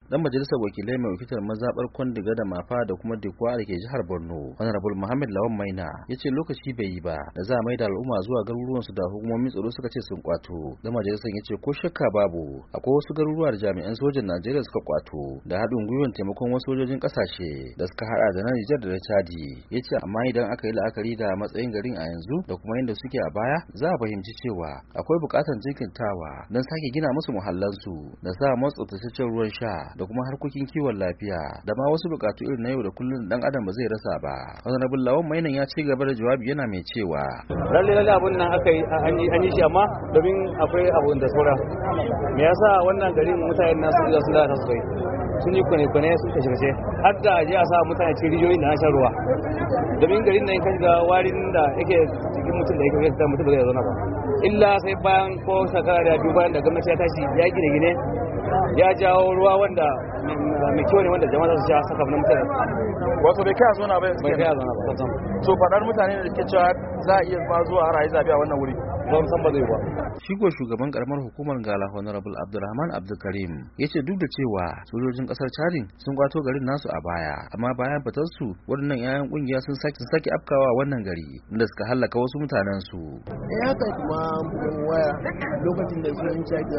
dan majalisar wakilai mai wakiltar mazabar Kwandiga da Mafa da kuma Dikwa da ke jihar Borno Honorable Muhammad Lawan Maina ya ce lokaci bai yi ba da za a maida al'umma zuwa garuruwan su da hukumomin tsaro suka ce sun kwato. Dan majalisar ya ce ko shakka babu akwai wasu garuruwa da jami'an sojan Najeriya suka kwato da haɗin gwiwar taimakon wasu sojojin ƙasashe da suka haɗa da na Nijar da na Chadi. Ya ce amma idan aka yi la'akari da matsayin garin a yanzu da kuma yadda suke a baya za a fahimci cewa akwai buƙatar jinkirtawa don sake gina musu muhallansu da sa masu tsaftataccen ruwan sha da kuma harkokin kiwon lafiya da ma wasu buƙatu irin na yau da kullum dan adam ba zai rasa ba. Honorable Lawan Mainan ya ci gaba da jawabi yana mai cewa lalle abun nan aka yi an yi shi amma domin akwai abun da saura. Me yasa wannan garin mutanen nan sun ga sun lalata su kai sun yi kwane-kwane sun kashe-kashe har da aje a sa mutane cikin rijiyoyin da na shan ruwa domin garin nan kan ga warin da yake cikin mutum da yake da mutum ba zai zauna ba illa sai bayan ko shekara da biyu bayan da gwamnati ya tashi ya gine-gine ya jawo ruwa wanda mai kyau ne wanda jama'a su sha saka na mutane wato bai kai a zona ba bai kai a zona ba to fadar mutane da ke cewa za a iya ma zuwa har a yi zabe a wannan wuri ba san ba zai ba. Shi ko shugaban karamar hukumar Gala Honorable Abdulrahman Abdulkarim ya ce duk da cewa sojojin kasar Chadin sun kwato garin nasu a baya amma bayan fitar su waɗannan 'ya'yan kungiya sun sake afkawa wannan gari inda suka hallaka wasu mutanen su. Haka kuma mun waya lokacin da sojojin Chad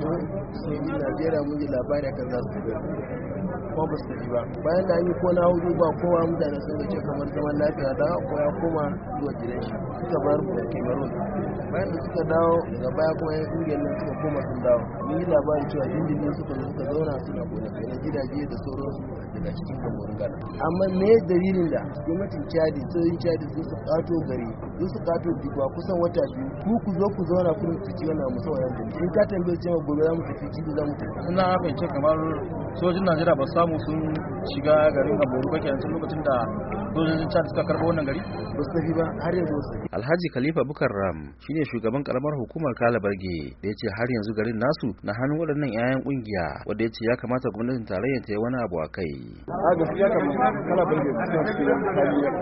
sojojin Najeriya mun ji labari kan za su kuma ba su ba bayan da an yi kona hudu ba kowa mutane sun ce kamar zaman lafiya da ko ya koma zuwa gidan shi suka bar Cameroon bayan da suka dawo daga baya kuma yan kungiyar nan suka koma sun dawo mun yi labarin cewa dindindin suka zauna suna gonakai na gidaje da sauransu daga cikin Cameroon Ghana amma me dalilin da gwamnatin Chadi sojojin Chadi sun su kato gari sun su kato Dikwa kusan wata biyu ku zo ku zauna kun ci wannan musawayan da in ka tambaye cewa gobe za mu tafi jibi za mu tafi ina fahimce kamar sojin Najeriya ba samu sun shiga garin Gamboru kake yanzu lokacin da sojojin Chad suka karɓo wannan gari ba su tafi ba har yanzu ba su tafi. Alhaji Khalifa Bukar Ram shine shugaban karamar hukumar Kalabarge da ya ce har yanzu garin nasu na hannun waɗannan 'ya'yan kungiya wanda ya ce ya kamata gwamnatin tarayyar ta yi wani abu a kai. A gaskiya kamar Kalabarge suna cikin hali ya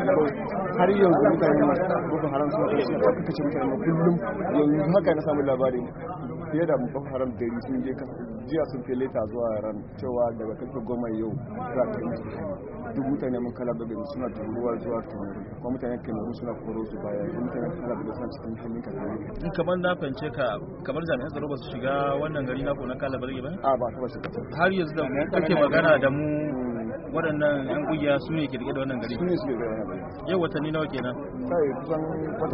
har yanzu mutane Boko Haram suna kashe mutane kullum yanzu haka na samu labari fiye da Boko Haram da sun je jiya sun kai leta zuwa ran cewa daga karfe 10 yau za ta yi duk mutane mun Kalabarge suna turuwa zuwa Cameroon kuma mutane Cameroon suna koro su baya mutane Kalabarge suna cikin hannun kasari. In kamar na fahimce ka kamar jami'an tsaro ba su shiga wannan gari na ko na Kalabarge ba? A ba ta ba shiga. Har yanzu da kake magana da mu waɗannan 'yan ƙungiya su ne ke rike da wannan gari? Su ne su ke da wannan gari. Yau watanni nawa kenan? Sai kusan wata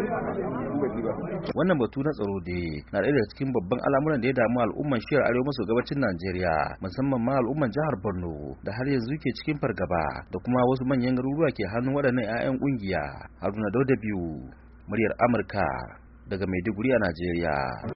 10 Wannan batu na tsaro dai na ɗaya daga cikin babban al'amuran da ya damu al'umman shiyar arewa maso gabacin Najeriya musamman ma al'umman jihar Borno da har yanzu ke cikin fargaba da kuma wasu manyan garuruwa ke hannun waɗannan 'ya'yan ƙungiya. Haruna Dauda biyu muryar Amurka daga Maiduguri a Najeriya.